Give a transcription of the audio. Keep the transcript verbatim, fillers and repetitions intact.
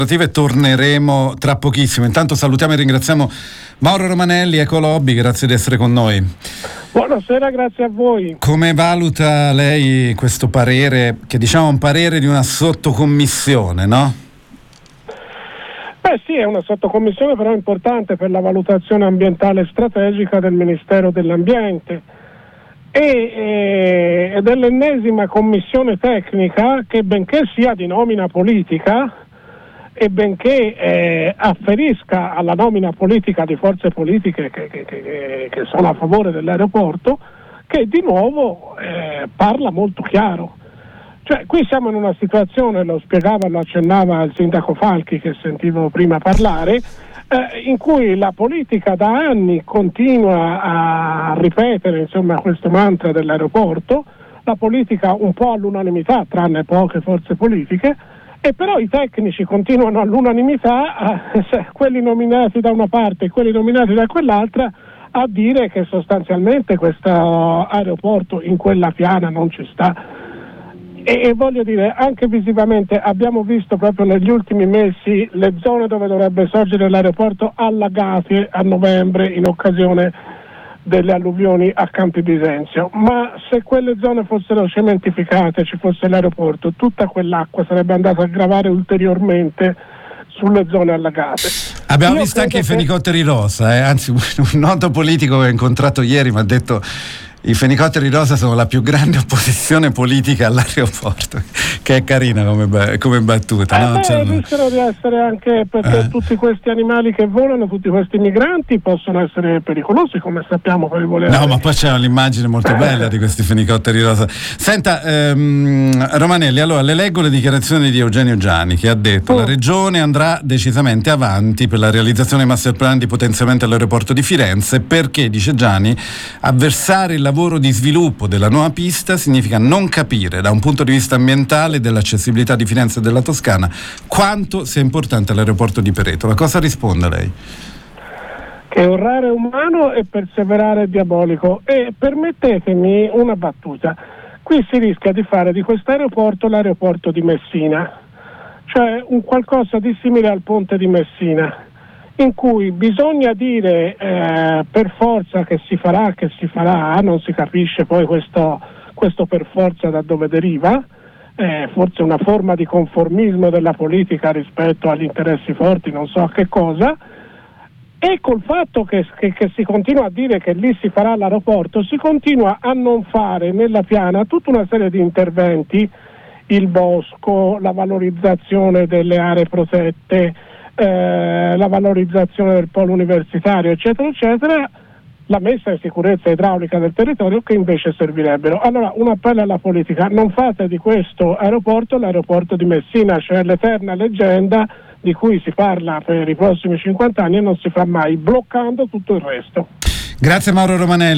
Torneremo tra pochissimo. Intanto salutiamo e ringraziamo Mauro Romanelli, Ecolobby, grazie di essere con noi. Buonasera, grazie a voi. Come valuta lei questo parere, che diciamo è un parere di una sottocommissione, no? Beh sì, è una sottocommissione però importante per la valutazione ambientale strategica del Ministero dell'Ambiente e, e, ed è l'ennesima commissione tecnica che, benché sia di nomina politica e benché eh, afferisca alla nomina politica di forze politiche che, che, che, che sono a favore dell'aeroporto, che di nuovo eh, parla molto chiaro. Cioè, qui siamo in una situazione, lo spiegava, lo accennava il sindaco Falchi che sentivo prima parlare, eh, in cui la politica da anni continua a ripetere insomma questo mantra dell'aeroporto, la politica un po' all'unanimità, tranne poche forze politiche, e però i tecnici continuano all'unanimità, eh, quelli nominati da una parte e quelli nominati da quell'altra, a dire che sostanzialmente questo aeroporto in quella piana non ci sta. E, e voglio dire, anche visivamente abbiamo visto proprio negli ultimi mesi le zone dove dovrebbe sorgere l'aeroporto allagate a novembre in occasione delle alluvioni a Campi Bisenzio, ma se quelle zone fossero cementificate, ci fosse l'aeroporto, tutta quell'acqua sarebbe andata a gravare ulteriormente sulle zone allagate. Abbiamo Io visto anche i che... fenicotteri rosa, eh? Anzi un noto politico che ho incontrato ieri mi ha detto: i fenicotteri rosa sono la più grande opposizione politica all'aeroporto, che è carina come, come battuta. Eh no? beh, cioè, rischiano di essere anche perché eh. tutti questi animali che volano, tutti questi migranti possono essere pericolosi, come sappiamo per i voli. No, ma poi c'è un'immagine molto bella di questi fenicotteri rosa. Senta, ehm, Romanelli, allora le leggo le dichiarazioni di Eugenio Giani, che ha detto: oh. la Regione andrà decisamente avanti per la realizzazione dei master plan di potenziamento all'aeroporto di Firenze, perché, dice Giani, avversare il lavoro di sviluppo della nuova pista significa non capire da un punto di vista ambientale dell'accessibilità di Firenze e della Toscana quanto sia importante l'aeroporto di Peretola. Cosa risponde lei? Che orrare è umano e perseverare è diabolico. E permettetemi una battuta: qui si rischia di fare di questo aeroporto l'aeroporto di Messina, cioè un qualcosa di simile al ponte di Messina, in cui bisogna dire eh, per forza che si farà, che si farà, non si capisce poi questo, questo per forza da dove deriva, eh, forse una forma di conformismo della politica rispetto agli interessi forti, non so a che cosa, e col fatto che, che, che si continua a dire che lì si farà l'aeroporto, si continua a non fare nella piana tutta una serie di interventi, il bosco, la valorizzazione delle aree protette, Eh, la valorizzazione del polo universitario, eccetera, eccetera, la messa in sicurezza idraulica del territorio, che invece servirebbero. Allora, un appello alla politica: non fate di questo aeroporto l'aeroporto di Messina, cioè l'eterna leggenda di cui si parla per i prossimi cinquanta anni e non si fa mai, bloccando tutto il resto. Grazie Mauro Romanelli.